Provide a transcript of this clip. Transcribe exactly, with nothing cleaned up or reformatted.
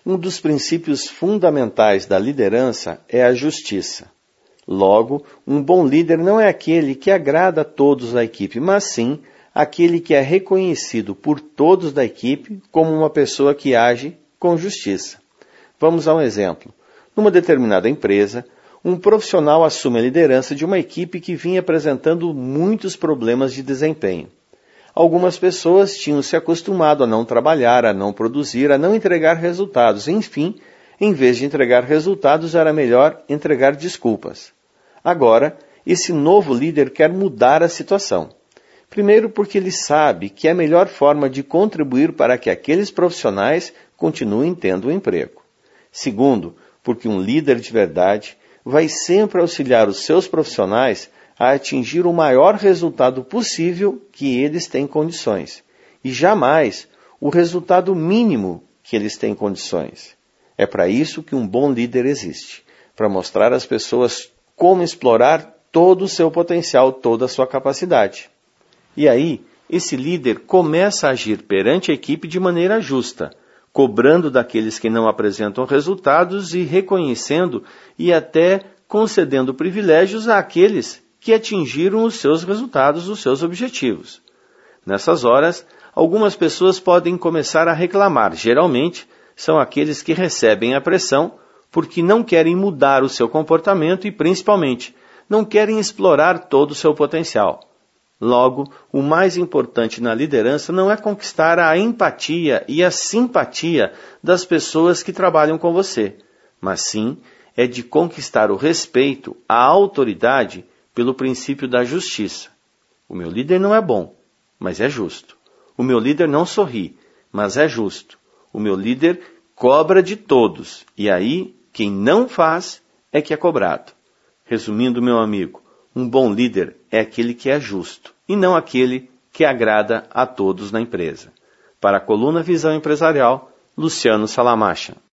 Um dos princípios fundamentais da liderança é a justiça. Logo, um bom líder não é aquele que agrada a todos da equipe, mas sim aquele que é reconhecido por todos da equipe como uma pessoa que age com justiça. Vamos a um exemplo. Numa determinada empresa, um profissional assume a liderança de uma equipe que vinha apresentando muitos problemas de desempenho. Algumas pessoas tinham se acostumado a não trabalhar, a não produzir, a não entregar resultados. Enfim, em vez de entregar resultados, era melhor entregar desculpas. Agora, esse novo líder quer mudar a situação. Primeiro, porque ele sabe que é a melhor forma de contribuir para que aqueles profissionais continuem tendo um emprego. Segundo, porque um líder de verdade vai sempre auxiliar os seus profissionais a atingir o maior resultado possível que eles têm condições, e jamais o resultado mínimo que eles têm condições. É para isso que um bom líder existe, para mostrar às pessoas como explorar todo o seu potencial, toda a sua capacidade. E aí, esse líder começa a agir perante a equipe de maneira justa, cobrando daqueles que não apresentam resultados e reconhecendo e até concedendo privilégios àqueles que atingiram os seus resultados, os seus objetivos. Nessas horas, algumas pessoas podem começar a reclamar. Geralmente, são aqueles que recebem a pressão porque não querem mudar o seu comportamento e, principalmente, não querem explorar todo o seu potencial. Logo, o mais importante na liderança não é conquistar a empatia e a simpatia das pessoas que trabalham com você, mas sim é de conquistar o respeito, a autoridade, pelo princípio da justiça. O meu líder não é bom, mas é justo. O meu líder não sorri, mas é justo. O meu líder cobra de todos, e aí quem não faz é que é cobrado. Resumindo, meu amigo, um bom líder é aquele que é justo, e não aquele que agrada a todos na empresa. Para a coluna Visão Empresarial, Luciano Salamacha.